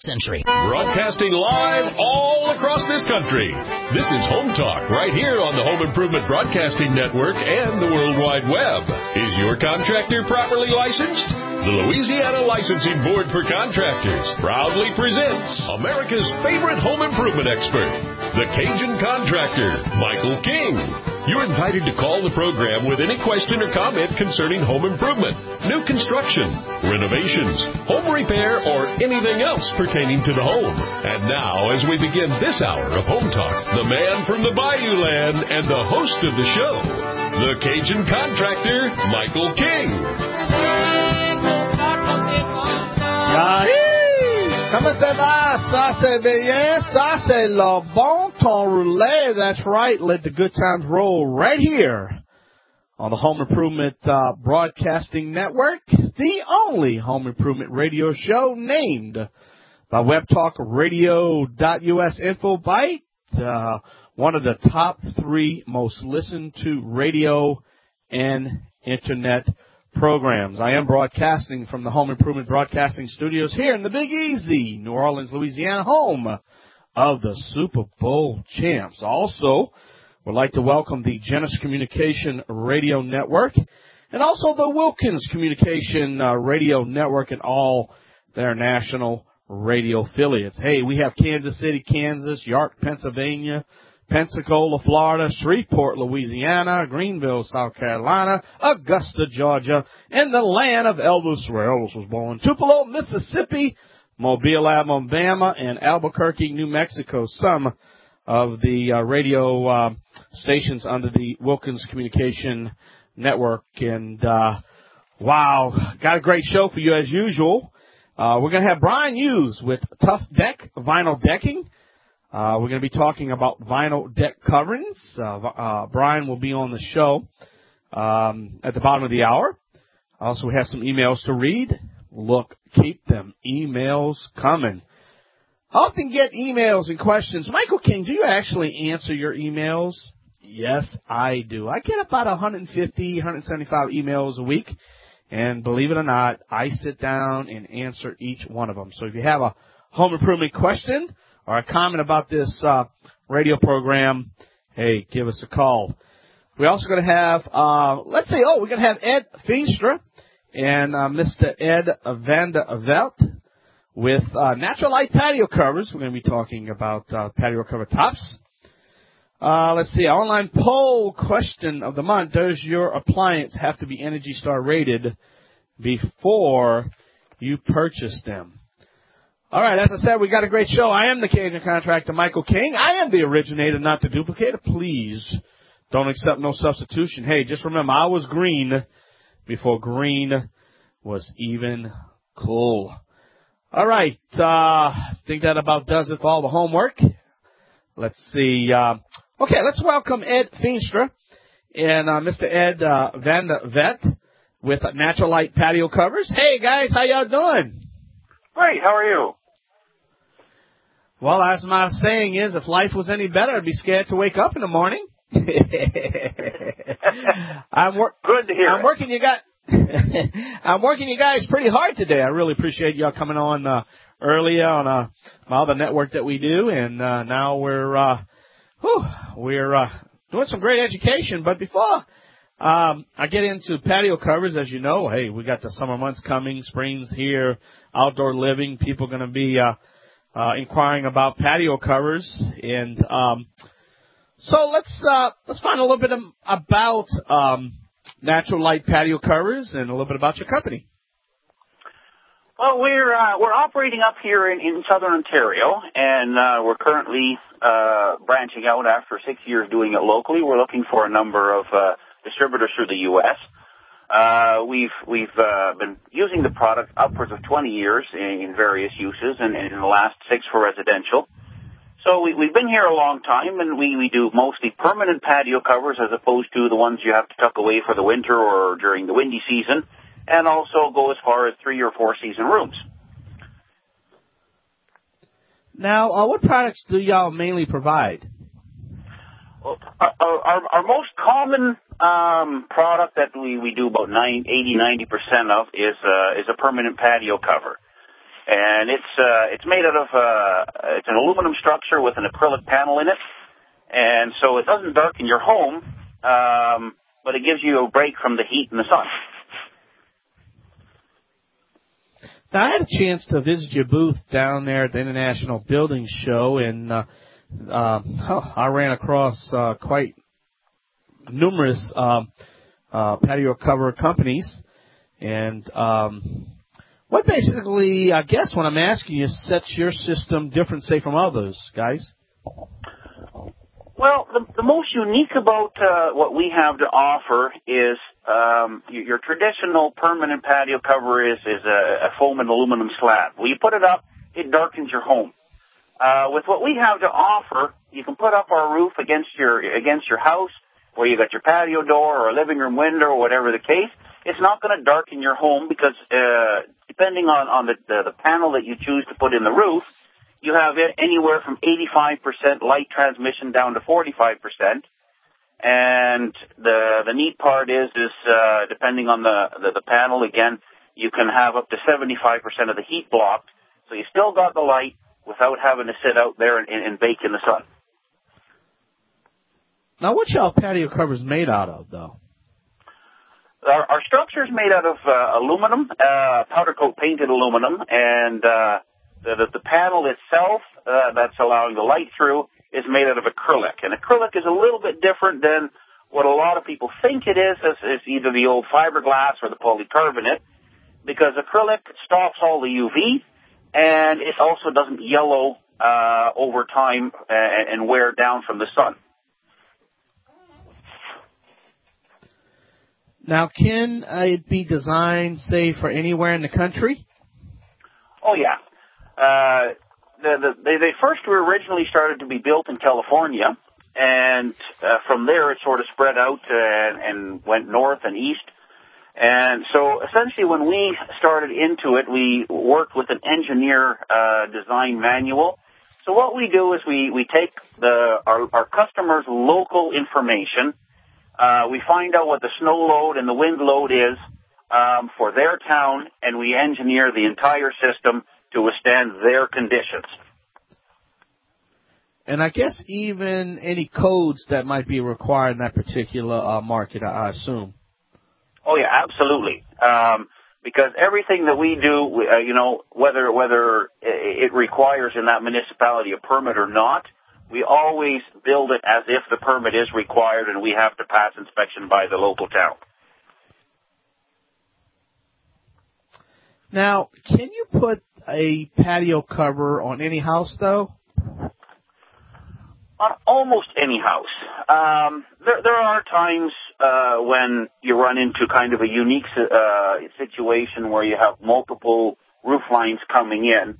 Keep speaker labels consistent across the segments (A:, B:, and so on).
A: century.
B: Broadcasting live all across this country. This is Home Talk right here on the Home Improvement Broadcasting Network and the World Wide Web. Is your contractor properly licensed? The Louisiana Licensing Board for Contractors proudly presents America's favorite home improvement expert, the Cajun Contractor, Michael King. You're invited to call the program with any question or comment concerning home improvement, new construction, renovations, home repair, or anything else pertaining to the home. And now, as we begin this hour of Home Talk, the man from the Bayou Land and the host of the show, the Cajun Contractor, Michael King.
C: Comment ça va? Ça c'est bien. Ça c'est le bon temps roulé. That's right. Let the good times roll right here on the Home Improvement Broadcasting Network, the only home improvement radio show named by WebTalkRadio.us InfoBite, one of the top 3 most listened to radio and internet programs. I am broadcasting from the Home Improvement Broadcasting Studios here in the Big Easy, New Orleans, Louisiana, home of the Super Bowl champs. Also, would like to welcome the Genesis Communication Radio Network and also the Wilkins Communication Radio Network and all their national radio affiliates. Hey, we have Kansas City, Kansas, York, Pennsylvania, Pensacola, Florida, Shreveport, Louisiana, Greenville, South Carolina, Augusta, Georgia, and the land of Elvis, where Elvis was born, Tupelo, Mississippi, Mobile, Alabama, and Albuquerque, New Mexico, some of the radio stations under the Wilkins Communication Network. And, wow, got a great show for you as usual. We're going to have Brian Hughes with Tough Deck Vinyl Decking. We're going to be talking about vinyl deck coverings. Brian will be on the show at the bottom of the hour. Also, we have some emails to read. Look, keep them emails coming. I often get emails and questions. Michael King, do you actually answer your emails? Yes, I do. I get about 150, 175 emails a week. And believe it or not, I sit down and answer each one of them. So if you have a home improvement question or a comment about this radio program, hey, give us a call. We're also going to have, we're going to have Ed Feenstra and Mr. Ed Vanda Velt with Natural Light Patio Covers. We're going to be talking about patio cover tops. Online poll question of the month. Does your appliance have to be Energy Star rated before you purchase them? All right, as I said, we got a great show. I am the Cajun Contractor, Michael King. I am the originator, not the duplicator. Please don't accept no substitution. Hey, just remember, I was green before green was even cool. All right, I think that about does it for all the homework. Let's see. Okay, let's welcome Ed Feenstra and Mr. Ed Vanda Vet with Natural Light Patio Covers. Hey, guys, how y'all doing?
D: Great, how are you?
C: Well, as my saying is, if life was any better, I'd be scared to wake up in the morning.
D: Good to hear.
C: I'm working you guys pretty hard today. I really appreciate y'all coming on earlier on my other network that we do, and now we're doing some great education. But before I get into patio covers, as you know, hey, we got the summer months coming, spring's here, outdoor living. People are going to be inquiring about patio covers, and so let's find a little bit about Natural Light Patio Covers and a little bit about your company.
D: Well, we're operating up here in southern Ontario, and we're currently branching out after 6 years doing it locally. We're looking for a number of distributors through the U.S. We've been using the product upwards of 20 years in various uses, and in the last 6 for residential. So we've been here a long time, and we do mostly permanent patio covers as opposed to the ones you have to tuck away for the winter or during the windy season, and also go as far as 3 or 4 season rooms.
C: Now, what products do y'all mainly provide?
D: Well, our most common product that we do about 80-90% of is a permanent patio cover. And it's made out of it's an aluminum structure with an acrylic panel in it, and so it doesn't darken your home, but it gives you a break from the heat and the sun.
C: Now, I had a chance to visit your booth down there at the International Building Show, and I ran across quite numerous patio cover companies. And what basically, I guess what I'm asking you, sets your system different, say, from others, guys?
D: Well, the most unique about what we have to offer is your traditional permanent patio cover is a foam and aluminum slab. When you put it up, it darkens your home. With what we have to offer, you can put up our roof against your house, where you got your patio door or a living room window or whatever the case. It's not going to darken your home because depending on the panel that you choose to put in the roof, you have anywhere from 85% light transmission down to 45%. And the neat part is depending on the panel, again, you can have up to 75% of the heat blocked. So you still got the light without having to sit out there and bake in the sun.
C: Now, what's y'all patio covers made out of, though?
D: Our structure is made out of aluminum, powder coat painted aluminum, and the panel itself that's allowing the light through is made out of acrylic. And acrylic is a little bit different than what a lot of people think it is. It's either the old fiberglass or the polycarbonate, because acrylic stops all the UV, and it also doesn't yellow over time and wear down from the sun.
C: Now, can it be designed, say, for anywhere in the country?
D: Oh, yeah. They first were originally started to be built in California, and from there it sort of spread out and went north and east. And so essentially when we started into it, we worked with an engineer design manual. So what we do is we take our customers' local information. We find out what the snow load and the wind load is for their town, and we engineer the entire system to withstand their conditions.
C: And I guess even any codes that might be required in that particular market, I assume.
D: Oh, yeah, absolutely. Because everything that we do, whether it requires in that municipality a permit or not, we always build it as if the permit is required and we have to pass inspection by the local town.
C: Now, can you put a patio cover on any house, though?
D: On almost any house. There are times when you run into kind of a unique situation where you have multiple roof lines coming in.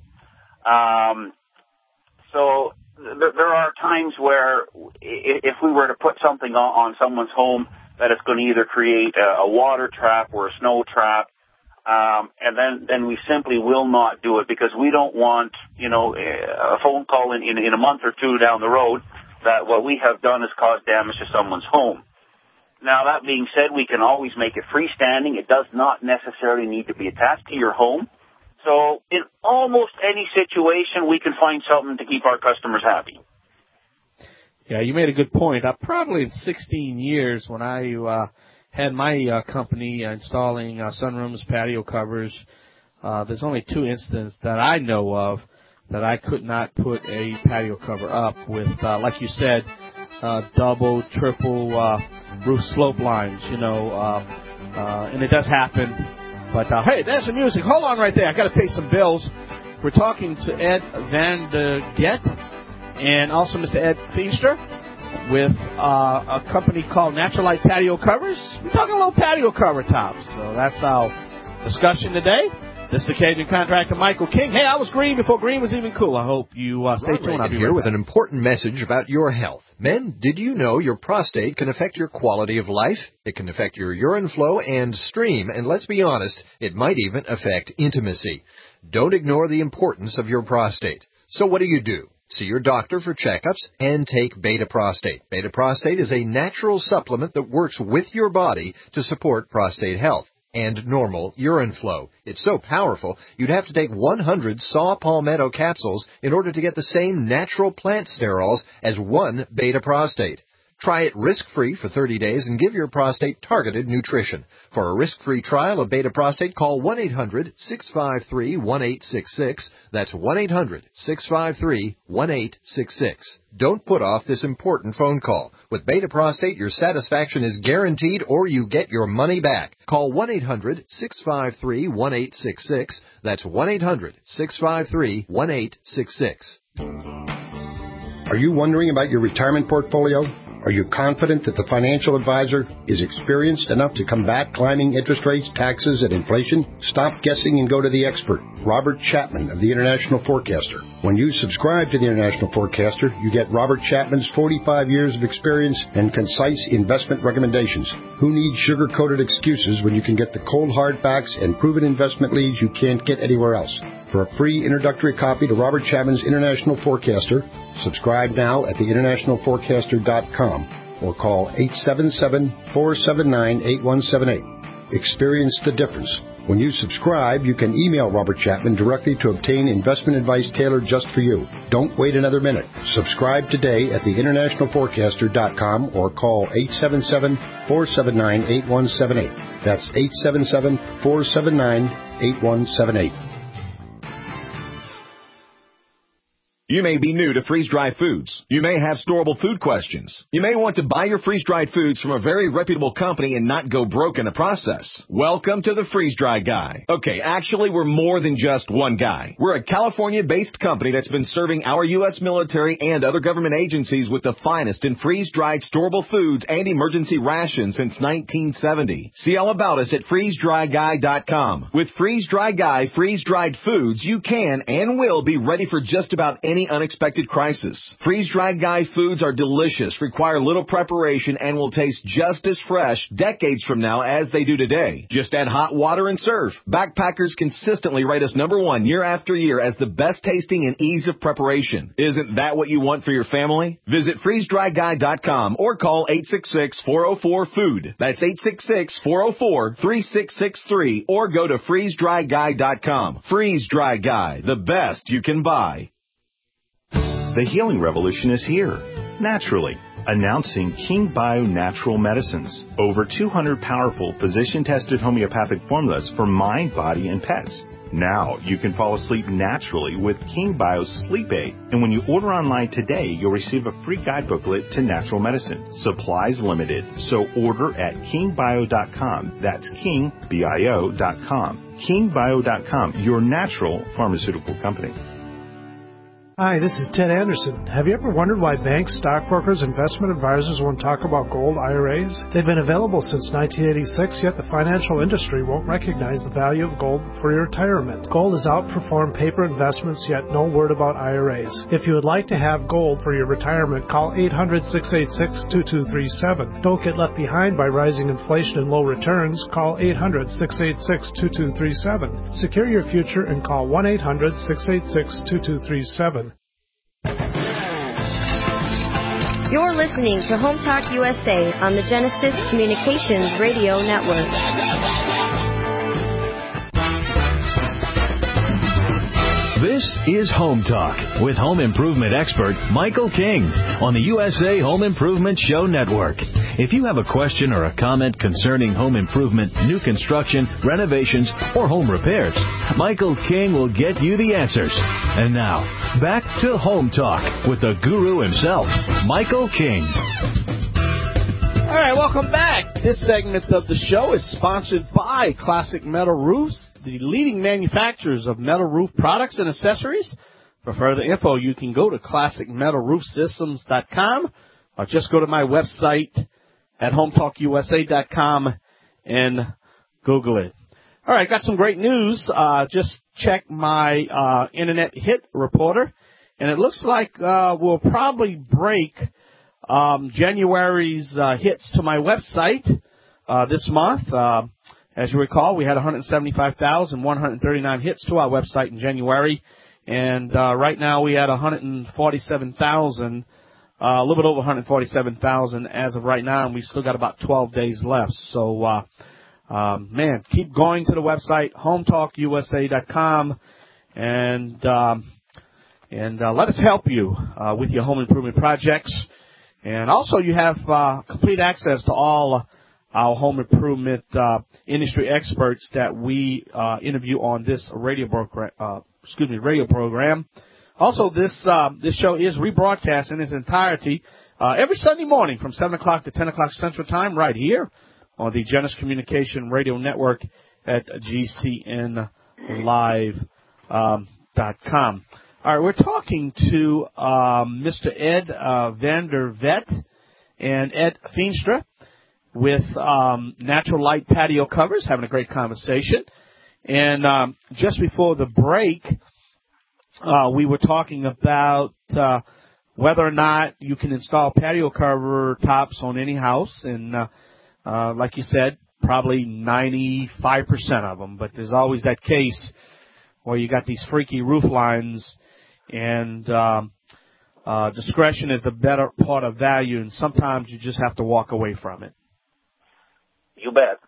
D: So there are times where if we were to put something on someone's home that it's going to either create a water trap or a snow trap, and then we simply will not do it because we don't want, a phone call in a month or two down the road that what we have done is caused damage to someone's home. Now, that being said, we can always make it freestanding. It does not necessarily need to be attached to your home. So in almost any situation, we can find something to keep our customers happy.
C: Yeah, you made a good point. Probably in 16 years when I had my company installing sunrooms, patio covers, there's only 2 instances that I know of that I could not put a patio cover up with, like you said, double, triple roof slope lines, and it does happen. But, hey, there's the music. Hold on right there. I got to pay some bills. We're talking to Ed Van de Get and also Mr. Ed Feaster with a company called Natural Light Patio Covers. We're talking a little patio cover tops. So that's our discussion today. This is the Cajun contractor, Michael King. Hey, I was green before green was even cool. I hope you stay tuned.
A: I'll be here with an important message about your health. Men, did you know your prostate can affect your quality of life? It can affect your urine flow and stream, and let's be honest, it might even affect intimacy. Don't ignore the importance of your prostate. So what do? See your doctor for checkups and take Beta Prostate. Beta Prostate is a natural supplement that works with your body to support prostate health. and normal urine flow. It's so powerful, you'd have to take 100 saw palmetto capsules in order to get the same natural plant sterols as one beta prostate. Try it risk-free for 30 days and give your prostate targeted nutrition. For a risk-free trial of Beta Prostate, call 1-800-653-1866. That's 1-800-653-1866. Don't put off this important phone call. With Beta Prostate, your satisfaction is guaranteed or you get your money back. Call 1-800-653-1866. That's 1-800-653-1866.
E: Are you wondering about your retirement portfolio? Are you confident that the financial advisor is experienced enough to combat climbing interest rates, taxes, and inflation? Stop guessing and go to the expert, Robert Chapman of the International Forecaster. When you subscribe to the International Forecaster, you get Robert Chapman's 45 years of experience and concise investment recommendations. Who needs sugar-coated excuses when you can get the cold hard facts and proven investment leads you can't get anywhere else? For a free introductory copy to Robert Chapman's International Forecaster, subscribe now at theInternationalForecaster.com or call 877-479-8178. Experience the difference. When you subscribe, you can email Robert Chapman directly to obtain investment advice tailored just for you. Don't wait another minute. Subscribe today at theInternationalForecaster.com or call 877-479-8178. That's 877-479-8178.
F: You may be new to freeze-dried foods. You may have storable food questions. You may want to buy your freeze-dried foods from a very reputable company and not go broke in the process. Welcome to the Freeze-Dry Guy. Okay, actually, we're more than just one guy. We're a California-based company that's been serving our U.S. military and other government agencies with the finest in freeze-dried storable foods and emergency rations since 1970. See all about us at freezedryguy.com. With Freeze-Dry Guy freeze-dried foods, you can and will be ready for just about any unexpected crisis. Freeze-dried Guy foods are delicious, require little preparation, and will taste just as fresh decades from now as they do today. Just add hot water and serve. Backpackers consistently rate us #1 year after year as the best tasting and ease of preparation. Isn't that what you want for your family? Visit freezedryguy.com or call 866-404-FOOD. That's 866-404-3663 or go to freezedryguy.com. Freeze-Dry Guy, the best you can buy.
G: The healing revolution is here, naturally. Announcing King Bio Natural Medicines. Over 200 powerful, physician-tested homeopathic formulas for mind, body, and pets. Now you can fall asleep naturally with King Bio's Sleep Aid. And when you order online today, you'll receive a free guide booklet to natural medicine. Supplies limited, so order at kingbio.com. That's kingbio.com. Kingbio.com, your natural pharmaceutical company.
H: Hi, this is Ted Anderson. Have you ever wondered why banks, stockbrokers, investment advisors won't talk about gold IRAs? They've been available since 1986, yet the financial industry won't recognize the value of gold for your retirement. Gold has outperformed paper investments, yet no word about IRAs. If you would like to have gold for your retirement, call 800-686-2237. Don't get left behind by rising inflation and low returns. Call 800-686-2237. Secure your future and call 1-800-686-2237.
I: You're listening to Home Talk USA on the Genesis Communications Radio Network.
B: This is Home Talk with home improvement expert Michael King on the USA Home Improvement Show Network. If you have a question or a comment concerning home improvement, new construction, renovations, or home repairs, Michael King will get you the answers. And now, back to Home Talk with the guru himself, Michael King.
C: All right, welcome back. This segment of the show is sponsored by Classic Metal Roofs, the leading manufacturers of metal roof products and accessories. For further info, you can go to classicmetalroofsystems.com or just go to my website at hometalkusa.com and Google it. All right, got some great news. Just check my Internet Hit Reporter, and it looks like we'll probably break January's hits to my website this month. As you recall, we had 175,139 hits to our website in January, and right now we had 147,000, a little bit over 147,000 as of right now, and we've still got about 12 days left. So Man, keep going to the website, hometalkusa.com, and let us help you with your home improvement projects. And also, you have complete access to all our home improvement industry experts that we interview on this radio program. Also, this show is rebroadcast in its entirety every Sunday morning from 7 o'clock to 10 o'clock Central Time right here on the Genesis Communication Radio Network at GCNlive.com. All right, we're talking to Mr. Ed Vandervet and Ed Feenstra with Natural Light Patio Covers, having a great conversation. And just before the break, we were talking about whether or not you can install patio cover tops on any house. And like you said, probably 95% of them. But there's always that case where you got these freaky roof lines, and discretion is the better part of value, and sometimes you just have to walk away from it.
D: You bet.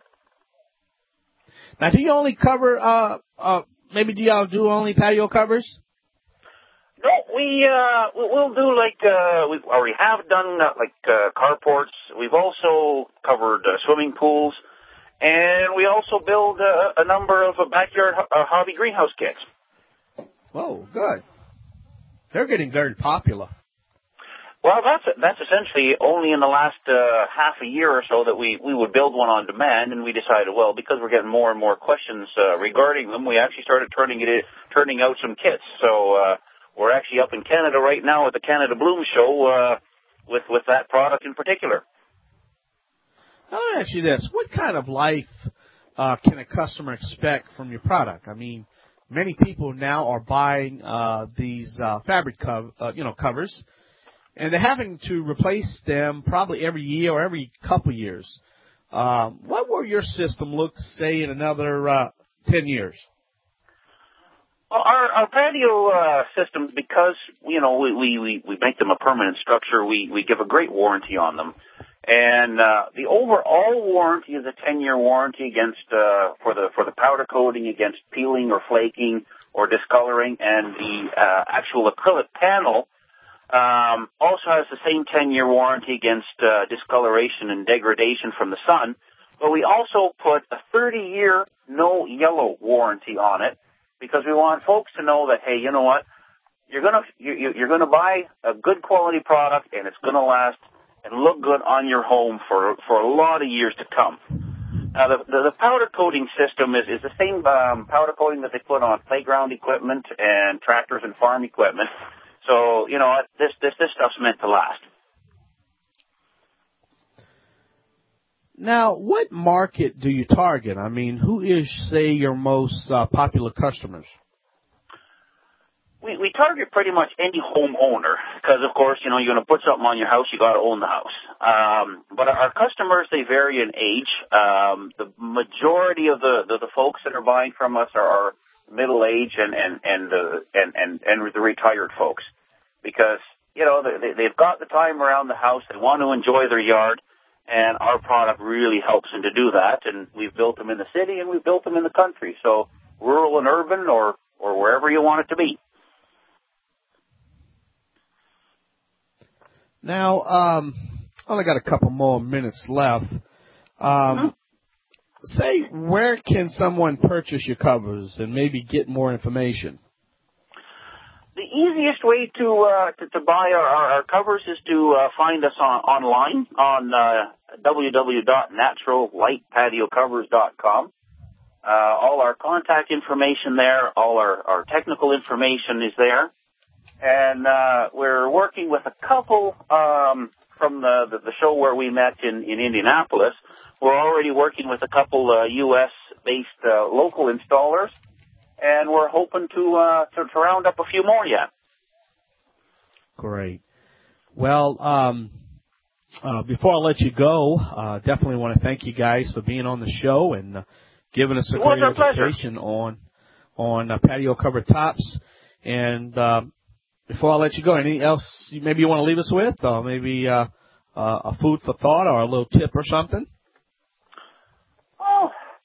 C: Now, do you only cover, maybe do y'all do only patio covers?
D: No, we'll do we already have done carports. We've also covered swimming pools, and we also build a number of backyard hobby greenhouse kits.
C: Whoa, good. They're getting very popular.
D: Well, that's essentially only in the last half a year or so that we would build one on demand, and we decided, well, because we're getting more and more questions regarding them, we actually started turning out some kits. So we're actually up in Canada right now at the Canada Bloom Show with that product in particular.
C: Now, let me ask you this: what kind of life can a customer expect from your product? I mean, many people now are buying these fabric covers. And they're having to replace them probably every year or every couple years. What will your system look, say, in another 10 years?
D: Well, our patio systems, because we make them a permanent structure, we give a great warranty on them. And the overall warranty is a 10-year warranty against for the powder coating against peeling or flaking or discoloring, and the actual acrylic panel also has the same 10-year warranty against discoloration and degradation from the sun, but we also put a 30-year no yellow warranty on it because we want folks to know that, hey, you know what, you're gonna buy a good quality product and it's gonna last and look good on your home for a lot of years to come. Now, the powder coating system is the same powder coating that they put on playground equipment and tractors and farm equipment. So, you know what, this stuff's meant to last.
C: Now, what market do you target? I mean, who is, say, your most popular customers?
D: We target pretty much any homeowner because, of course, you're going to put something on your house, you got to own the house. But our customers, they vary in age. The majority of the folks that are buying from us are middle age and the retired folks, because they've got the time around the house, they want to enjoy their yard, and our product really helps them to do that. And we've built them in the city and we've built them in the country, so rural and urban or wherever you want it to be.
C: Now, only got a couple more minutes left. Say, where can someone purchase your covers and maybe get more information?
D: The easiest way to buy our covers is to find us online on www.naturallightpatiocovers.com. All our contact information there, all our technical information is there. And we're working with a couple from the show where we met in Indianapolis. We're already working with a couple U.S.-based local installers, and we're hoping to round up a few more yet.
C: Great. Well, before I let you go, definitely want to thank you guys for being on the show and giving us a great education on patio cover tops. And before I let you go, anything else maybe you want to leave us with, or maybe a food for thought or a little tip or something?
D: Well,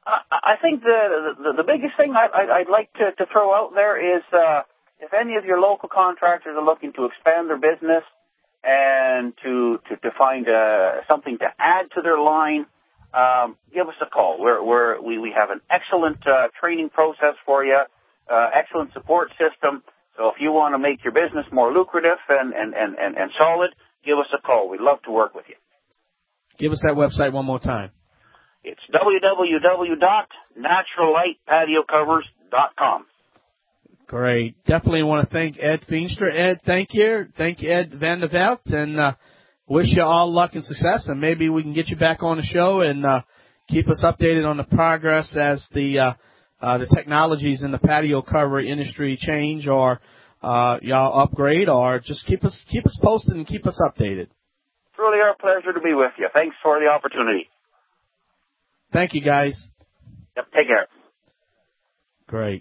D: I think the biggest thing I'd like to throw out there is if any of your local contractors are looking to expand their business and to find something to add to their line, give us a call. We have an excellent training process for you, excellent support system. So if you want to make your business more lucrative and solid, give us a call. We'd love to work with you.
C: Give us that website one more time.
D: It's www.naturallightpatiocovers.com.
C: Great. Definitely want to thank Ed Feenstra. Ed, thank you. Thank you, Ed Van der Veld, and wish you all luck and success, and maybe we can get you back on the show and keep us updated on the progress as the technologies in the patio cover industry change or y'all upgrade, or just keep us posted and keep us updated.
D: It's really our pleasure to be with you. Thanks for the opportunity.
C: Thank you, guys.
D: Yep, take care.
C: Great.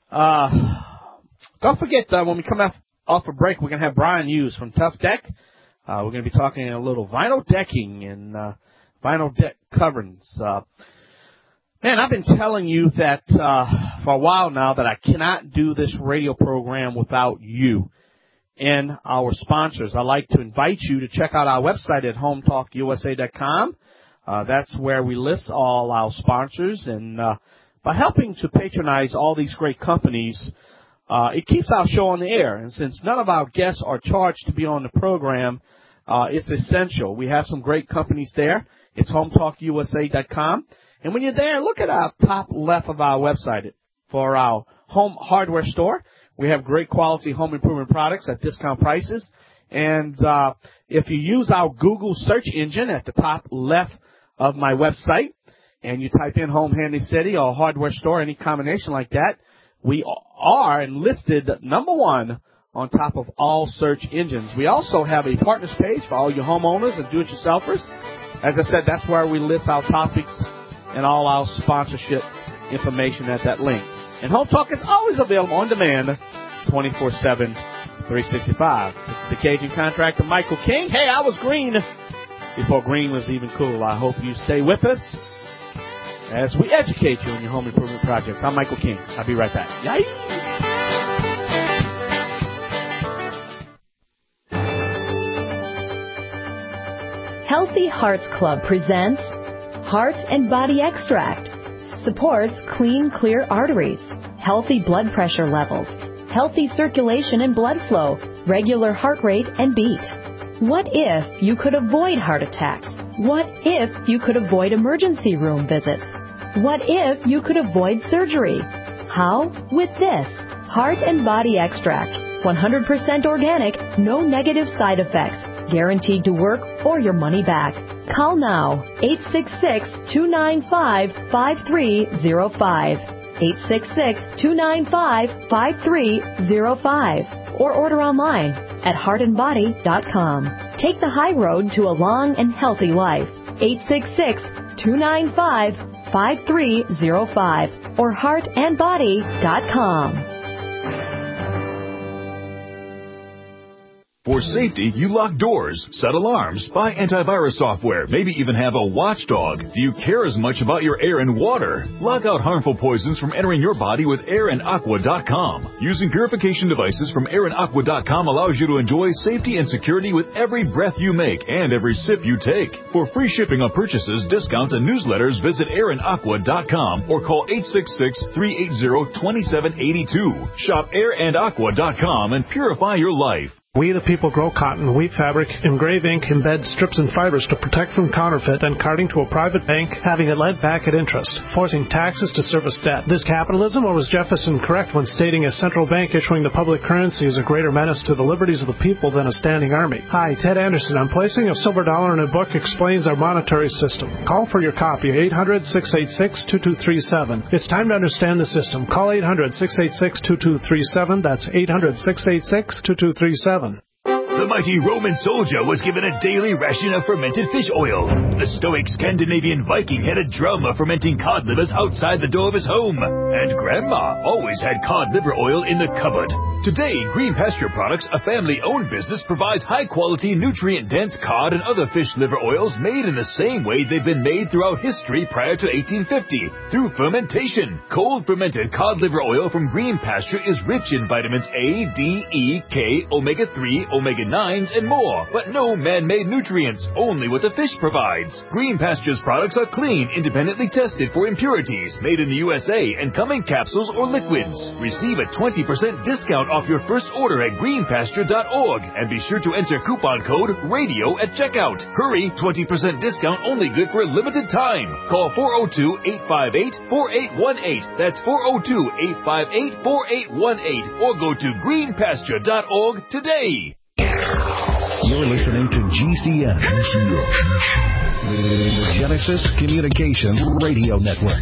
C: Don't forget, when we come off a break, we're going to have Brian Hughes from Tough Deck. We're going to be talking a little vinyl decking and vinyl deck coverings. Man, I've been telling you that for a while now that I cannot do this radio program without you and our sponsors. I'd like to invite you to check out our website at hometalkusa.com. That's where we list all our sponsors, and by helping to patronize all these great companies, it keeps our show on the air. And since none of our guests are charged to be on the program, it's essential. We have some great companies there. It's hometalkusa.com. And when you're there, look at our top left of our website for our home hardware store. We have great quality home improvement products at discount prices. And if you use our Google search engine at the top left of my website, and you type in Home Handy City or hardware store, any combination like that, we are listed number one on top of all search engines. We also have a partners page for all your homeowners and do-it-yourselfers. As I said, that's where we list our topics and all our sponsorship information at that link. And Home Talk is always available on demand 24/7, 365. This is the Cajun contractor, Michael King. Hey, I was green before green was even cool. I hope you stay with us as we educate you on your home improvement projects. I'm Michael King. I'll be right back. Yay!
J: Healthy Hearts Club presents Heart and Body Extract. Supports clean, clear arteries, healthy blood pressure levels, healthy circulation and blood flow, regular heart rate and beat. What if you could avoid heart attacks? What if you could avoid emergency room visits? What if you could avoid surgery? How? With this Heart and Body Extract. 100% organic, no negative side effects. Guaranteed to work or your money back. Call now, 866-295-5305. 866-295-5305. Or order online at heartandbody.com. Take the high road to a long and healthy life. 866-295-5305 or heartandbody.com.
K: For safety, you lock doors, set alarms, buy antivirus software, maybe even have a watchdog. Do you care as much about your air and water? Lock out harmful poisons from entering your body with airandaqua.com. Using purification devices from airandaqua.com allows you to enjoy safety and security with every breath you make and every sip you take. For free shipping on purchases, discounts, and newsletters, visit airandaqua.com or call 866-380-2782. Shop airandaqua.com and purify your life.
H: We the people grow cotton, weave fabric, engrave ink, embed strips and fibers to protect from counterfeit and carting to a private bank, having it lent back at interest, forcing taxes to service debt. This capitalism, or was Jefferson correct when stating a central bank issuing the public currency is a greater menace to the liberties of the people than a standing army? Hi, Ted Anderson. I'm placing a silver dollar in a book explains our monetary system. Call for your copy, 800-686-2237. It's time to understand the system. Call 800-686-2237. That's 800-686-2237.
K: The mighty Roman soldier was given a daily ration of fermented fish oil. The stoic Scandinavian Viking had a drum of fermenting cod livers outside the door of his home. And Grandma always had cod liver oil in the cupboard. Today, Green Pasture Products, a family-owned business, provides high-quality, nutrient-dense cod and other fish liver oils made in the same way they've been made throughout history prior to 1850, through fermentation. Cold fermented cod liver oil from Green Pasture is rich in vitamins A, D, E, K, omega-3, omega-9s, and more, but no man-made nutrients, only what the fish provides. Green Pasture's products are clean, independently tested for impurities, made in the USA, and come in capsules or liquids. Receive a 20% discount off your first order at greenpasture.org, and be sure to enter coupon code RADIO at checkout. Hurry, 20% discount only good for a limited time. Call 402-858-4818. That's 402-858-4818, or go to greenpasture.org today.
L: You're listening to GCN, the Genesis Communications Radio Network.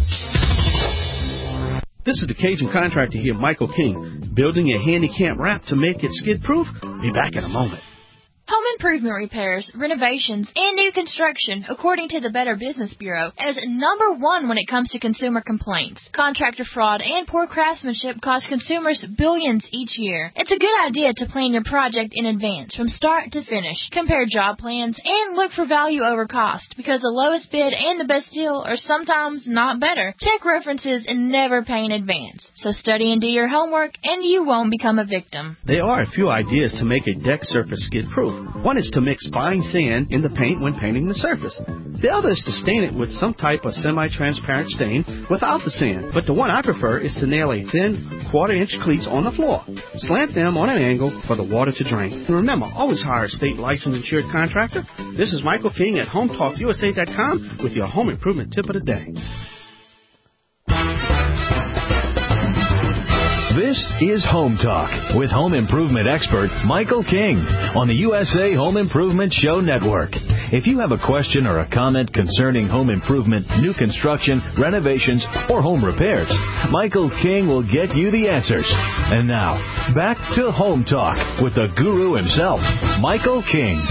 C: This is the Cajun contractor here, Michael King, building a handicap ramp to make it skid-proof. Be back in a moment.
M: Home improvement repairs, renovations, and new construction, according to the Better Business Bureau, is number one when it comes to consumer complaints. Contractor fraud and poor craftsmanship cost consumers billions each year. It's a good idea to plan your project in advance, from start to finish. Compare job plans and look for value over cost, because the lowest bid and the best deal are sometimes not better. Check references and never pay in advance. So study and do your homework, and you won't become a victim.
C: There are a few ideas to make a deck surface skid-proof. One is to mix fine sand in the paint when painting the surface. The other is to stain it with some type of semi-transparent stain without the sand. But the one I prefer is to nail a thin quarter-inch cleats on the floor. Slant them on an angle for the water to drain. And remember, always hire a state licensed insured contractor. This is Michael King at HomeTalkUSA.com with your home improvement tip of the day.
L: This is Home Talk with home improvement expert Michael King on the USA Home Improvement Show Network. If you have a question or a comment concerning home improvement, new construction, renovations, or home repairs, Michael King will get you the answers. And now, back to Home Talk with the guru himself, Michael King.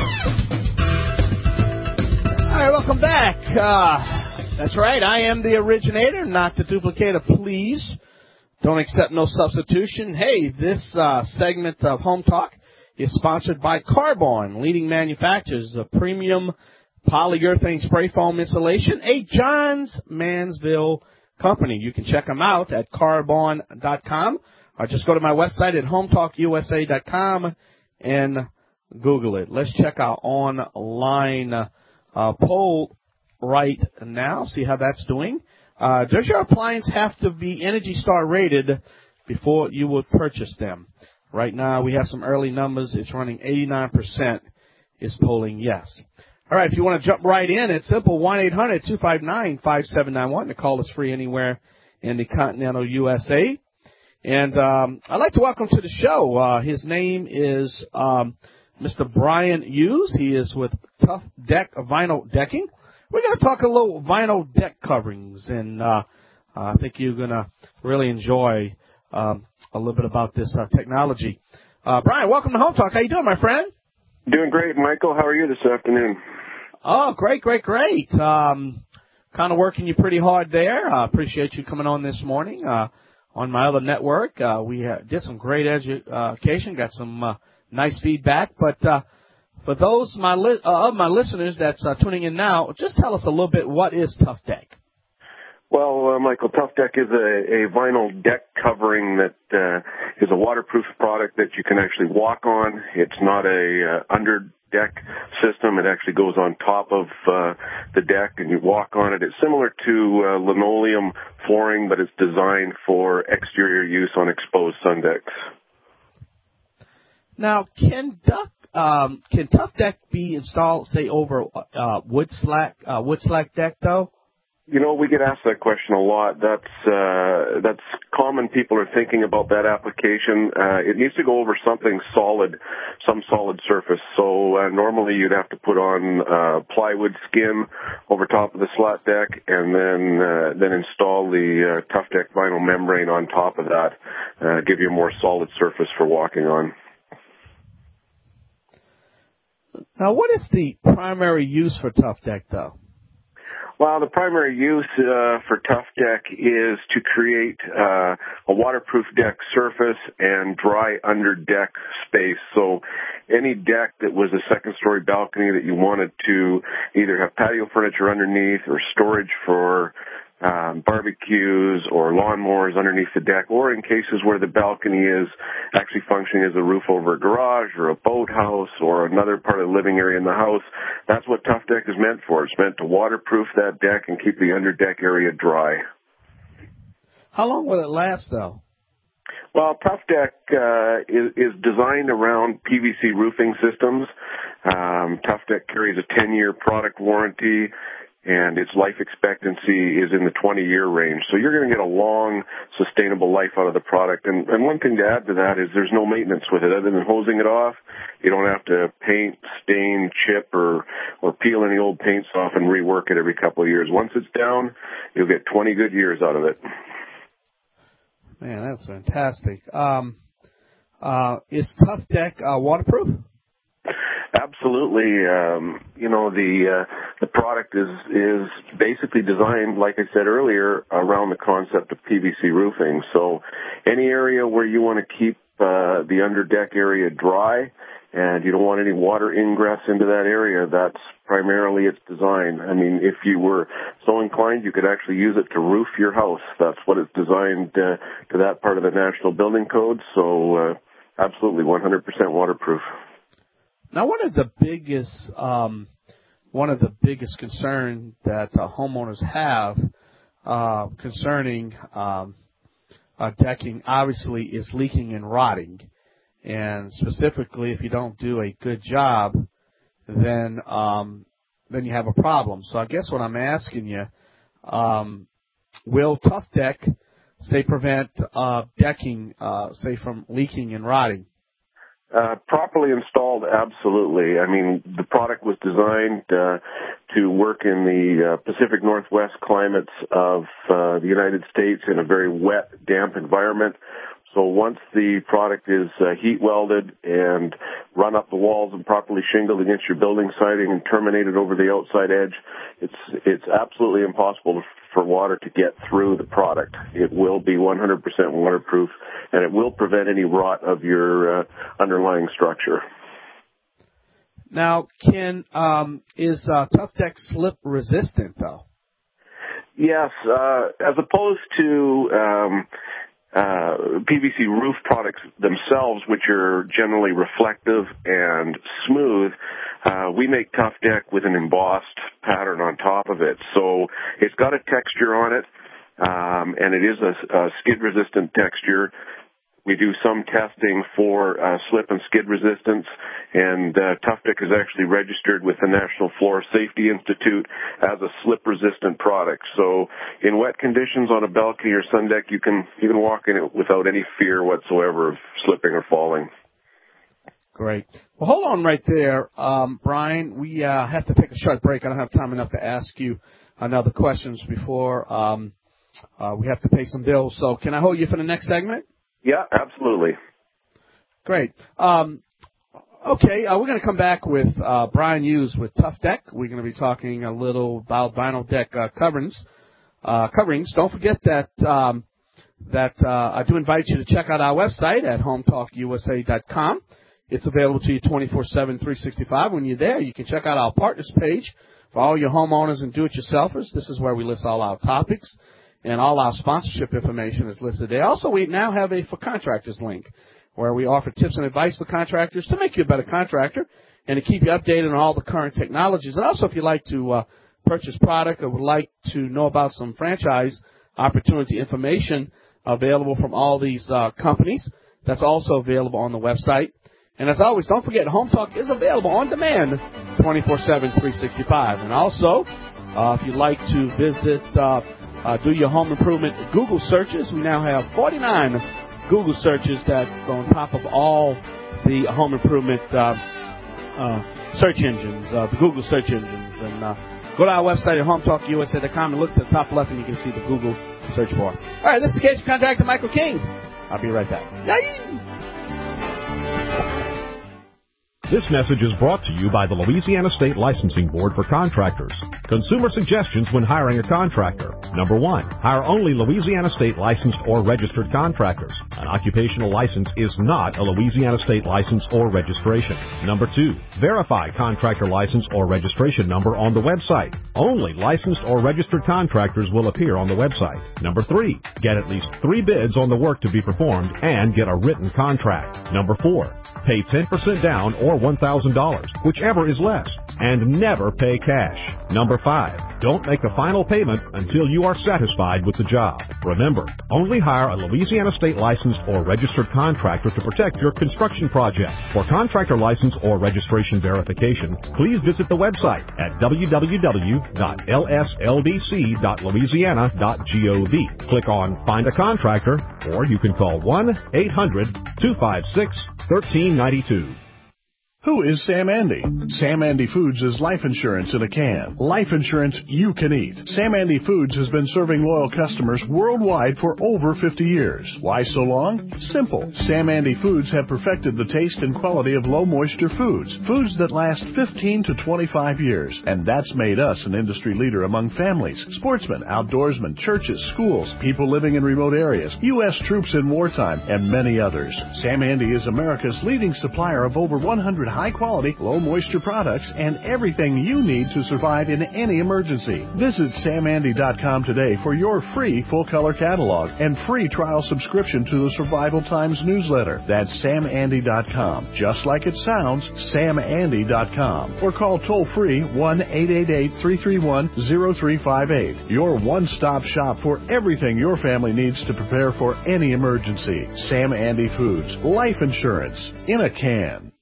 C: All right, welcome back. That's right, I am the originator, not the duplicator, please. Don't accept no substitution. Hey, this segment of Home Talk is sponsored by Carbon, leading manufacturers of premium polyurethane spray foam insulation, a Johns Manville company. You can check them out at carbon.com, or just go to my website at hometalkusa.com and Google it. Let's check our online poll right now, see how that's doing. Does your appliance have to be Energy Star rated before you would purchase them? Right now, we have some early numbers. It's running 89% is polling yes. All right, if you want to jump right in, it's simple, 1-800-259-5791. The call is free anywhere in the continental USA. And I'd like to welcome to the show. His name is Mr. Brian Hughes. He is with Tough Deck Vinyl Decking. We're going to talk a little vinyl deck coverings, and I think you're going to really enjoy a little bit about this technology. Brian, welcome to Home Talk. How you doing, my friend?
N: Doing great, Michael. How are you this afternoon?
C: Oh, great. Kind of working you pretty hard there. I appreciate you coming on this morning. On my other network, we did some great education, got some nice feedback, but for those of my listeners that's tuning in now, just tell us a little bit, what is Tough Deck?
N: Well, Michael, Tough Deck is a vinyl deck covering that is a waterproof product that you can actually walk on. It's not a under deck system. It actually goes on top of the deck and you walk on it. It's similar to linoleum flooring, but it's designed for exterior use on exposed sun decks.
C: Now, can Tough Deck be installed, say, over wood slack deck, though?
N: You know, we get asked that question a lot. That's common. People are thinking about that application. It needs to go over something solid, some solid surface. So normally you'd have to put on plywood skin over top of the slat deck, and then install the Tough Deck vinyl membrane on top of that, give you a more solid surface for walking on.
C: Now, what is the primary use for Tough Deck, though?
N: Well, the primary use for Tough Deck is to create a waterproof deck surface and dry under deck space. So any deck that was a second-story balcony that you wanted to either have patio furniture underneath or storage for barbecues or lawnmowers underneath the deck, or in cases where the balcony is actually functioning as a roof over a garage or a boathouse or another part of the living area in the house, that's what Tough Deck is meant for. It's meant to waterproof that deck and keep the underdeck area dry.
C: How long will it last, though?
N: Well, Tough Deck is designed around PVC roofing systems. Tough Deck carries a 10-year product warranty, and its life expectancy is in the 20-year range. So you're going to get a long, sustainable life out of the product. And one thing to add to that is there's no maintenance with it other than hosing it off. You don't have to paint, stain, chip, or peel any old paints off and rework it every couple of years. Once it's down, you'll get 20 good years out of it.
C: Man, that's fantastic. Is Tough Deck waterproof?
N: Absolutely. The product is basically designed, like I said earlier, around the concept of PVC roofing. So any area where you want to keep the underdeck area dry and you don't want any water ingress into that area, that's primarily its design. I mean, if you were so inclined, you could actually use it to roof your house. That's what it's designed to that part of the National Building Code. So absolutely 100% waterproof.
C: Now, one of the biggest concerns that homeowners have concerning decking, obviously, is leaking and rotting. And specifically, if you don't do a good job, then you have a problem. So I guess what I'm asking you, will Tough Deck, say, prevent decking, say, from leaking and rotting?
N: Properly installed, absolutely. I mean, the product was designed to work in the Pacific Northwest climates of the United States in a very wet, damp environment. So once the product is heat welded and run up the walls and properly shingled against your building siding and terminated over the outside edge, it's absolutely impossible for water to get through the product. It will be 100% waterproof, and it will prevent any rot of your underlying structure.
C: Now, is Tough Deck slip resistant, though?
N: Yes, as opposed to PVC roof products themselves, which are generally reflective and smooth, we make Tough Deck with an embossed pattern on top of it. So it's got a texture on it, and it is a skid-resistant texture. We do some testing for slip and skid resistance, and Tough Deck is actually registered with the National Floor Safety Institute as a slip-resistant product. So in wet conditions on a balcony or sun deck, you can walk in it without any fear whatsoever of slipping or falling.
C: Great. Well, hold on right there, Brian. We have to take a short break. I don't have time enough to ask you another questions before we have to pay some bills. So can I hold you for the next segment?
N: Yeah, absolutely.
C: Great. Okay, we're going to come back with Brian Hughes with Tough Deck. We're going to be talking a little about vinyl deck coverings. Don't forget that I do invite you to check out our website at hometalkusa.com. It's available to you 24/7, 365. When you're there, you can check out our partners page for all your homeowners and do-it-yourselfers. This is where we list all our topics, and all our sponsorship information is listed there. Also, we now have a For Contractors link where we offer tips and advice for contractors to make you a better contractor and to keep you updated on all the current technologies. And also, if you'd like to purchase product or would like to know about some franchise opportunity information available from all these companies, that's also available on the website. And as always, don't forget, Home Talk is available on demand 24/7, 365. And also, if you'd like to visit, do your home improvement Google searches, we now have 49 Google searches that's on top of all the home improvement search engines, the Google search engines. And go to our website at hometalkusa.com and look to the top left and you can see the Google search bar. All right, this is Cajun Contractor Michael King. I'll be right back. Yay!
O: This message is brought to you by the Louisiana State Licensing Board for Contractors. Consumer suggestions when hiring a contractor. Number 1, hire only Louisiana State licensed or registered contractors. An occupational license is not a Louisiana State license or registration. Number 2, verify contractor license or registration number on the website. Only licensed or registered contractors will appear on the website. Number 3, get at least 3 bids on the work to be performed and get a written contract. Number 4, pay 10% down or $1,000, whichever is less, and never pay cash. Number 5, don't make the final payment until you are satisfied with the job. Remember, only hire a Louisiana State licensed or registered contractor to protect your construction project. For contractor license or registration verification, please visit the website at www.lsldc.louisiana.gov. Click on Find a Contractor, or you can call 1-800-256-1392.
P: Who is Sam Andy? Sam Andy Foods is life insurance in a can. Life insurance you can eat. Sam Andy Foods has been serving loyal customers worldwide for over 50 years. Why so long? Simple. Sam Andy Foods have perfected the taste and quality of low moisture foods. Foods that last 15 to 25 years. And that's made us an industry leader among families, sportsmen, outdoorsmen, churches, schools, people living in remote areas, U.S. troops in wartime, and many others. Sam Andy is America's leading supplier of over 100 high-quality, low-moisture products and everything you need to survive in any emergency. Visit SamAndy.com today for your free full-color catalog and free trial subscription to the Survival Times newsletter. That's SamAndy.com. Just like it sounds, SamAndy.com. Or call toll-free 1-888-331-0358. Your one-stop shop for everything your family needs to prepare for any emergency. Sam Andy Foods. Life insurance in a can.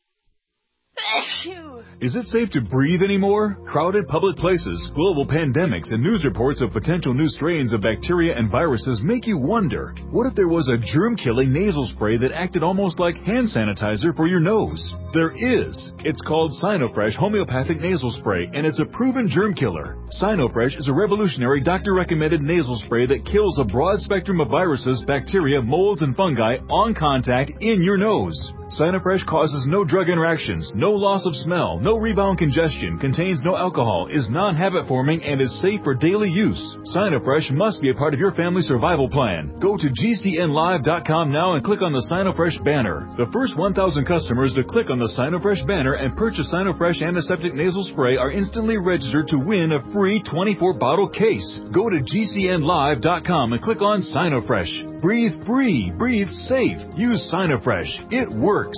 K: Is it safe to breathe anymore? Crowded public places, global pandemics, and news reports of potential new strains of bacteria and viruses make you wonder, what if there was a germ-killing nasal spray that acted almost like hand sanitizer for your nose? There is. It's called Sinofresh Homeopathic Nasal Spray, and it's a proven germ killer. Sinofresh is a revolutionary doctor-recommended nasal spray that kills a broad spectrum of viruses, bacteria, molds, and fungi on contact in your nose. Sinofresh causes no drug interactions, no loss of smell, no rebound congestion, contains no alcohol, is non-habit forming, and is safe for daily use. Sinofresh must be a part of your family survival plan. Go to GCNlive.com now and click on the Sinofresh banner. The first 1,000 customers to click on the Sinofresh banner and purchase Sinofresh Antiseptic Nasal Spray are instantly registered to win a free 24-bottle case. Go to GCNlive.com and click on Sinofresh. Breathe free, breathe safe. Use Sinofresh. It works.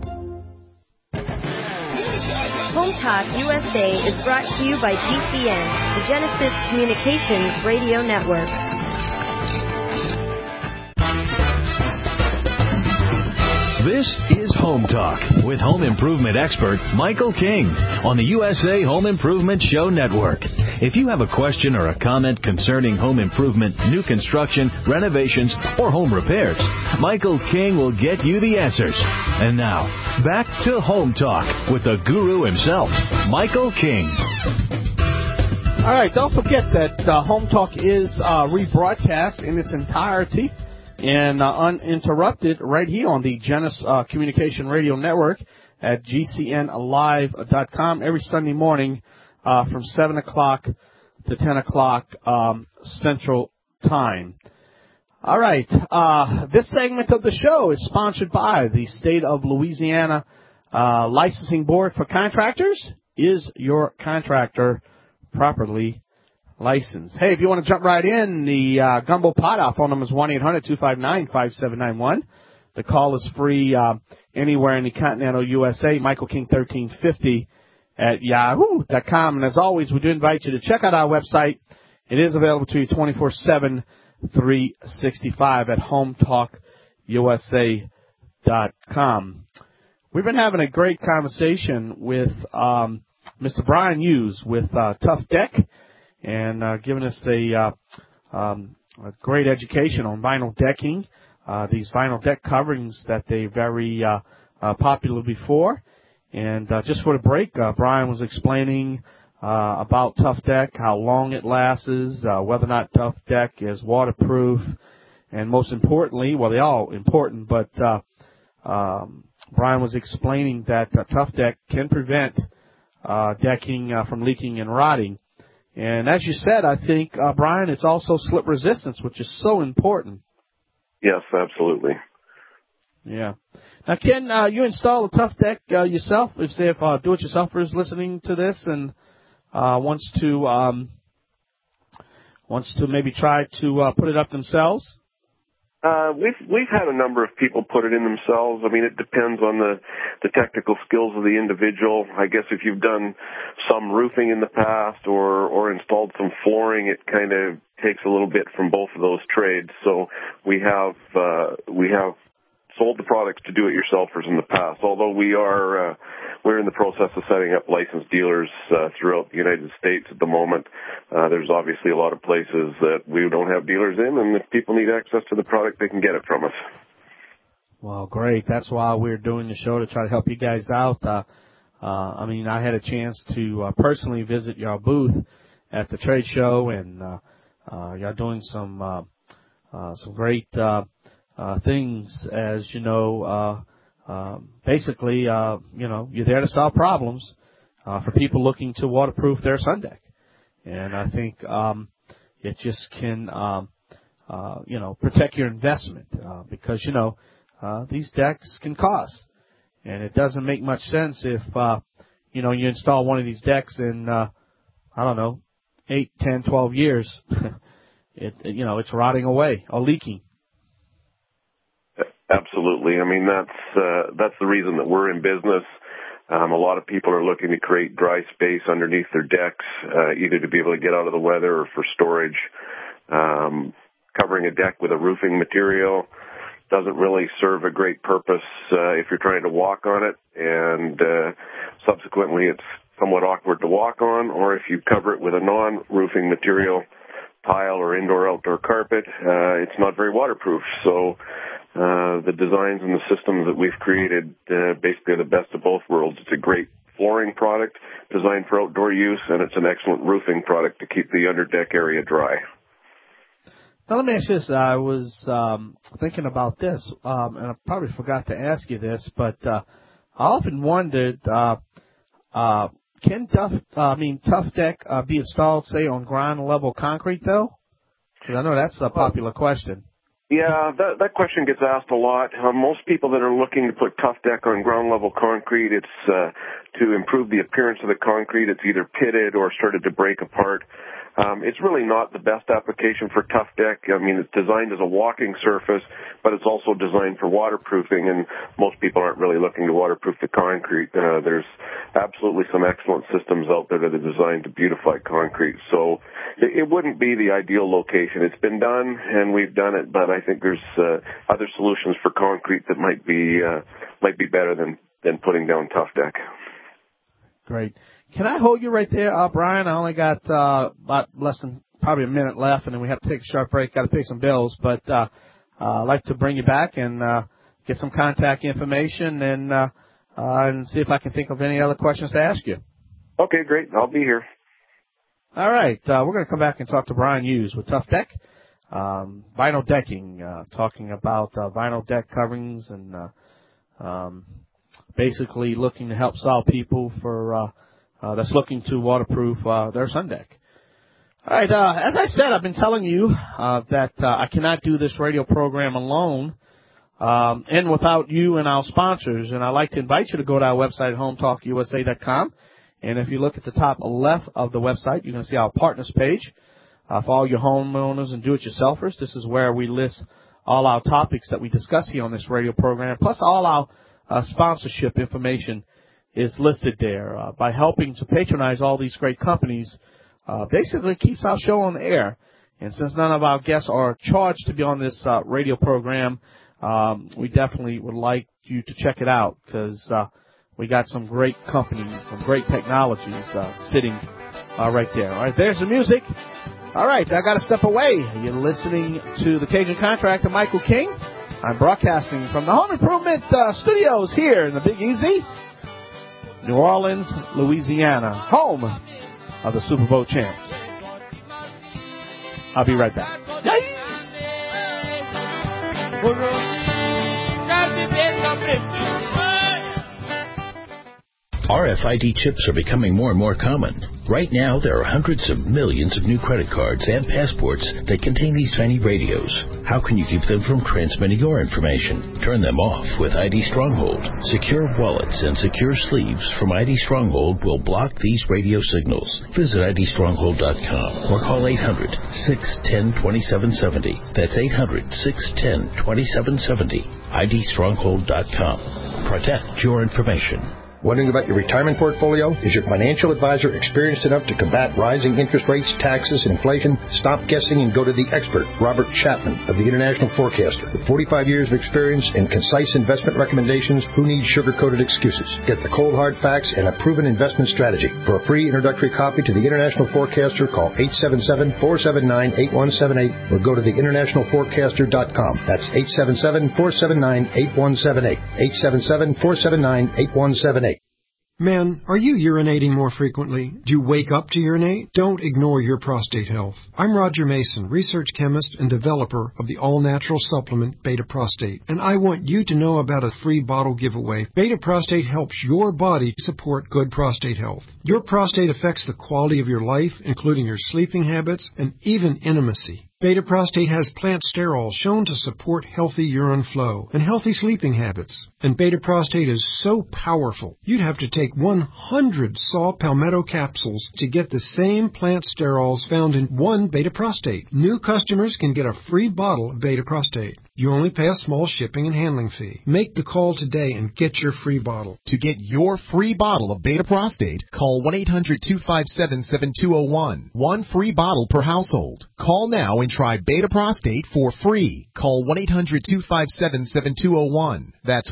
I: Home Talk USA is brought to you by GCN, the Genesis Communications Radio Network.
L: This is Home Talk with home improvement expert Michael King on the USA Home Improvement Show Network. If you have a question or a comment concerning home improvement, new construction, renovations, or home repairs, Michael King will get you the answers. And now, back to Home Talk with the guru himself, Michael King.
C: All right, don't forget that Home Talk is rebroadcast in its entirety and uninterrupted right here on the Genesis Communication Radio Network at GCNlive.com every Sunday morning from 7 o'clock to 10 o'clock Central Time. All right, this segment of the show is sponsored by the State of Louisiana Licensing Board for Contractors. Is your contractor properly licensed? Hey, if you want to jump right in, the Gumbo Pot, our phone number is 1-800-259-5791. The call is free anywhere in the continental USA. Michael King 1350 at yahoo.com. And as always, we do invite you to check out our website. It is available to you 24/7, 365 at hometalkusa.com. We've been having a great conversation with Mr. Brian Hughes with Tough Deck, and giving us a great education on vinyl decking, these vinyl deck coverings that they're very popular before. And just for the break, Brian was explaining about Tough Deck, how long it lasts, whether or not Tough Deck is waterproof, and most importantly, well, they're all important, but Brian was explaining that Tough Deck can prevent decking from leaking and rotting. And as you said, I think, Brian, it's also slip resistance, which is so important.
N: Yes, absolutely.
C: Yeah. Now, Ken, you install a Tough Deck yourself? If do-it-yourselfer is listening to this and wants to maybe try to put it up themselves?
N: We've had a number of people put it in themselves. I mean, it depends on the technical skills of the individual. I guess if you've done some roofing in the past or installed some flooring, it kind of takes a little bit from both of those trades. So we have sold the products to do-it-yourselfers in the past, although we're in the process of setting up licensed dealers throughout the United States at the moment. There's obviously a lot of places that we don't have dealers in, and if people need access to the product, they can get it from us.
C: Well, great. That's why we're doing the show, to try to help you guys out. I mean, I had a chance to personally visit your booth at the trade show, and you're doing some great things, as you know. Basically, you're there to solve problems for people looking to waterproof their sun deck. And I think it just can, protect your investment because, these decks can cost. And it doesn't make much sense if, you install one of these decks in, 8, 10, 12 years, it's rotting away or leaking.
N: Absolutely. I mean, that's the reason that we're in business. A lot of people are looking to create dry space underneath their decks, either to be able to get out of the weather or for storage. Covering a deck with a roofing material doesn't really serve a great purpose if you're trying to walk on it, and subsequently it's somewhat awkward to walk on, or if you cover it with a non-roofing material, tile or indoor-outdoor carpet, it's not very waterproof. So the designs and the systems that we've created basically are the best of both worlds. It's a great flooring product designed for outdoor use, and it's an excellent roofing product to keep the underdeck area dry.
C: Now, let me ask you this. I was thinking about this, and I probably forgot to ask you this, but I often wondered, can Tough Deck be installed, say, on ground-level concrete, though? Because I know that's a popular question.
N: Yeah, that question gets asked a lot. Most people that are looking to put Tough Deck on ground-level concrete, it's to improve the appearance of the concrete. It's either pitted or started to break apart. It's really not the best application for Tough Deck. I mean, it's designed as a walking surface, but it's also designed for waterproofing, and most people aren't really looking to waterproof the concrete. There's absolutely some excellent systems out there that are designed to beautify concrete. So it wouldn't be the ideal location. It's been done, and we've done it, but I think there's other solutions for concrete that might be better than putting down Tough Deck.
C: Great. Can I hold you right there, Brian? I only got about less than probably a minute left, and then we have to take a short break. Got to pay some bills, but I'd like to bring you back and get some contact information and see if I can think of any other questions to ask you.
N: Okay, great. I'll be here.
C: All right. We're going to come back and talk to Brian Hughes with Tough Deck, vinyl decking, talking about vinyl deck coverings and basically looking to help solve people for that's looking to waterproof their sun deck. All right, as I said, I've been telling you that I cannot do this radio program alone and without you and our sponsors. And I'd like to invite you to go to our website, hometalkusa.com. And if you look at the top left of the website, you're going to see our partners page for all your homeowners and do-it-yourselfers. This is where we list all our topics that we discuss here on this radio program, plus all our sponsorship information is listed there. By helping to patronize all these great companies, basically keeps our show on the air. And since none of our guests are charged to be on this radio program, we definitely would like you to check it out because we got some great companies, some great technologies sitting right there. All right, there's the music. All right, I got to step away. You're listening to the Cajun Contractor, Michael King. I'm broadcasting from the Home Improvement Studios here in the Big Easy, New Orleans, Louisiana, home of the Super Bowl champs. I'll be right back. Yay!
Q: RFID chips are becoming more and more common. Right now, there are hundreds of millions of new credit cards and passports that contain these tiny radios. How can you keep them from transmitting your information? Turn them off with ID Stronghold. Secure wallets and secure sleeves from ID Stronghold will block these radio signals. Visit IDStronghold.com or call 800-610-2770. That's 800-610-2770. IDStronghold.com. Protect your information.
E: Wondering about your retirement portfolio? Is your financial advisor experienced enough to combat rising interest rates, taxes, and inflation? Stop guessing and go to the expert, Robert Chapman of the International Forecaster. With 45 years of experience and concise investment recommendations, who needs sugar-coated excuses? Get the cold, hard facts and a proven investment strategy. For a free introductory copy to the International Forecaster, call 877-479-8178 or go to theinternationalforecaster.com. That's 877-479-8178. 877-479-8178.
R: Men, are you urinating more frequently? Do you wake up to urinate? Don't ignore your prostate health. I'm Roger Mason, research chemist and developer of the all-natural supplement Beta Prostate, and I want you to know about a free bottle giveaway. Beta Prostate helps your body support good prostate health. Your prostate affects the quality of your life, including your sleeping habits and even intimacy. Beta Prostate has plant sterols shown to support healthy urine flow and healthy sleeping habits. And Beta Prostate is so powerful, you'd have to take 100 saw palmetto capsules to get the same plant sterols found in one Beta Prostate. New customers can get a free bottle of Beta Prostate. You only pay a small shipping and handling fee. Make the call today and get your free bottle.
S: To get your free bottle of Beta Prostate, call 1-800-257-7201. One free bottle per household. Call now and try Beta Prostate for free. Call 1-800-257-7201. That's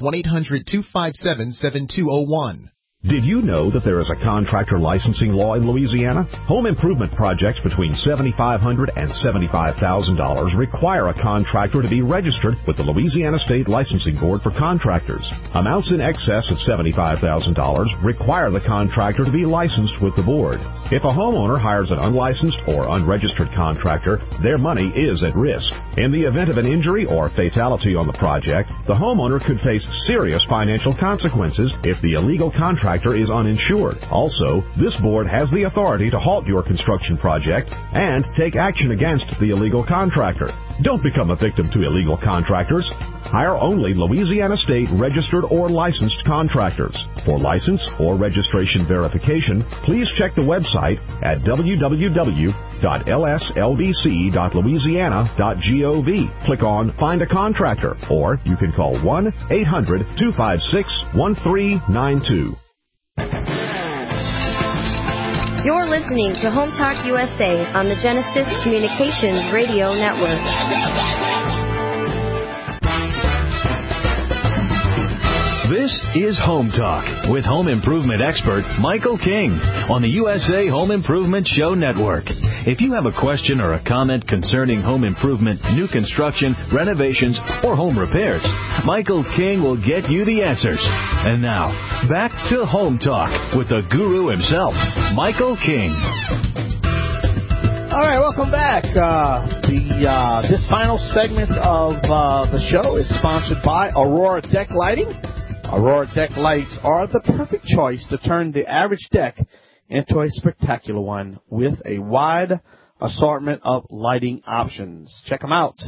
S: 1-800-257-7201.
O: Did you know that there is a contractor licensing law in Louisiana? Home improvement projects between $7,500 and $75,000 require a contractor to be registered with the Louisiana State Licensing Board for Contractors. Amounts in excess of $75,000 require the contractor to be licensed with the board. If a homeowner hires an unlicensed or unregistered contractor, their money is at risk. In the event of an injury or fatality on the project, the homeowner could face serious financial consequences if the illegal contractor is uninsured. Also, this board has the authority to halt your construction project and take action against the illegal contractor. Don't become a victim to illegal contractors. Hire only Louisiana State registered or licensed contractors. For license or registration verification, please check the website at www.lslbc.louisiana.gov. Click on Find a Contractor, or you can call 1-800-256-1392.
I: You're listening to Home Talk USA on the Genesis Communications Radio Network.
L: This is Home Talk with home improvement expert Michael King on the USA Home Improvement Show Network. If you have a question or a comment concerning home improvement, new construction, renovations, or home repairs, Michael King will get you the answers. And now, back to Home Talk with the guru himself, Michael King.
C: All right, welcome back. This final segment of the show is sponsored by Aurora Deck Lighting. Aurora Deck lights are the perfect choice to turn the average deck into a spectacular one with a wide assortment of lighting options. Check them out,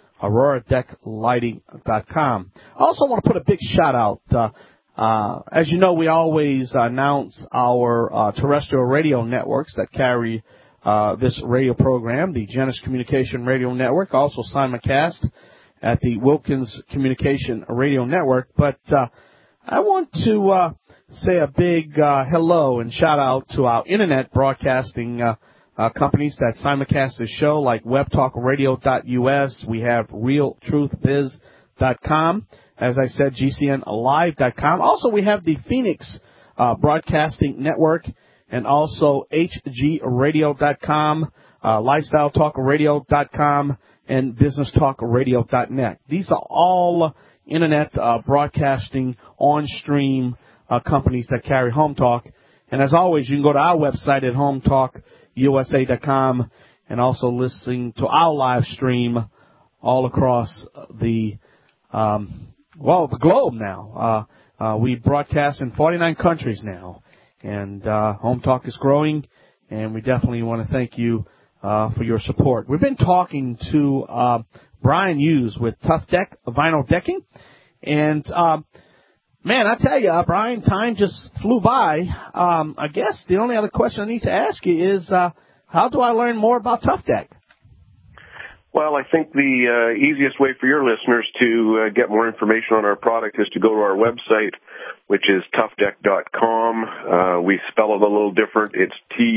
C: AuroraDeckLighting.com. I also want to put a big shout out. As you know, we always announce our terrestrial radio networks that carry this radio program, the Genesis Communication Radio Network, also simulcast at the Wilkins Communication Radio Network. But I want to say a big hello and shout out to our internet broadcasting companies that simulcast this show, like WebTalkRadio.us. We have RealTruthBiz.com. As I said, GCNLive.com. Also, we have the Phoenix Broadcasting Network and also HGRadio.com, LifestyleTalkRadio.com, and BusinessTalkRadio.net. These are all internet broadcasting on-stream companies that carry Home Talk. And as always, you can go to our website at HomeTalkUSA.com and also listen to our live stream all across the globe now. We broadcast in 49 countries now, and Home Talk is growing, and we definitely want to thank you for your support. We've been talking to Brian Hughes with Tough Deck Vinyl Decking, and man, I tell you, Brian, time just flew by. I guess the only other question I need to ask you is, how do I learn more about Tough Deck?
N: Well, I think the easiest way for your listeners to get more information on our product is to go to our website, which is toughdeck.com. We spell it a little different. It's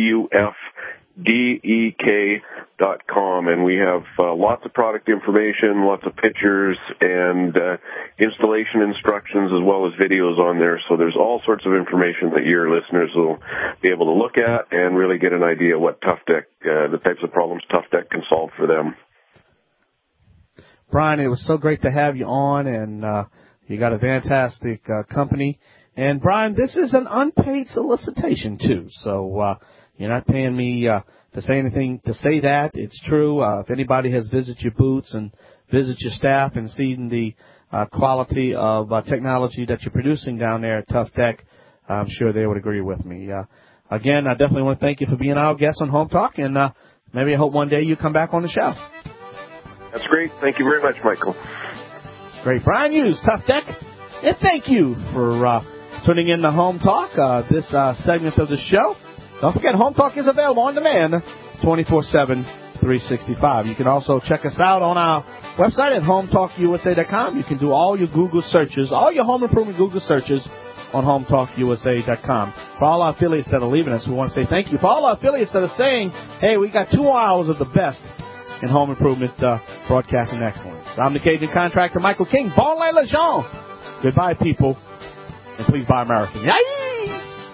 N: TUFDEK.com, and we have lots of product information, lots of pictures, and installation instructions, as well as videos on there. So there's all sorts of information that your listeners will be able to look at and really get an idea what Tough Deck, the types of problems Tough Deck can solve for them.
C: Brian, it was so great to have you on, and you got a fantastic company. And, Brian, this is an unpaid solicitation, too. So you're not paying me to say anything to say that. It's true. If anybody has visited your booths and visited your staff and seen the quality of technology that you're producing down there at Tough Deck, I'm sure they would agree with me. Again, I definitely want to thank you for being our guest on Home Talk, and maybe I hope one day you come back on the show.
N: That's great. Thank you very much, Michael.
C: Great. Brian Hughes, Tough Deck. And thank you for tuning in to Home Talk, this segment of the show. Don't forget, Home Talk is available on demand 24/7, 365. You can also check us out on our website at HomeTalkUSA.com. You can do all your Google searches, all your home improvement Google searches on HomeTalkUSA.com. For all our affiliates that are leaving us, we want to say thank you. For all our affiliates that are saying, hey, we got 2 hours of the best in home improvement broadcasting excellence. I'm the Cajun contractor, Michael King. Bon les legends. Goodbye, people. And please buy American. Yay!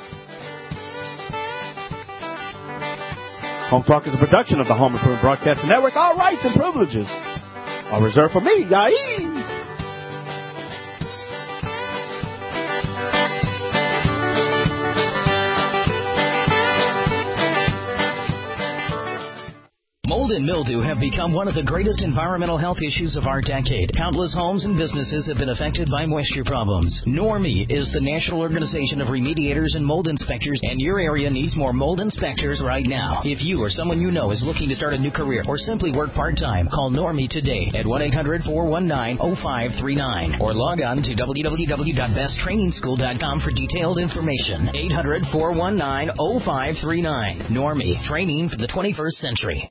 C: Home Talk is a production of the Home Improvement Broadcasting Network. All rights and privileges are reserved for me. Yay!
T: Mold and mildew have become one of the greatest environmental health issues of our decade. Countless homes and businesses have been affected by moisture problems. NORMI is the National Organization of Remediators and Mold Inspectors, and your area needs more mold inspectors right now. If you or someone you know is looking to start a new career or simply work part-time, call NORMI today at 1-800-419-0539 or log on to www.besttrainingschool.com for detailed information. 800-419-0539. NORMI, training for the 21st century.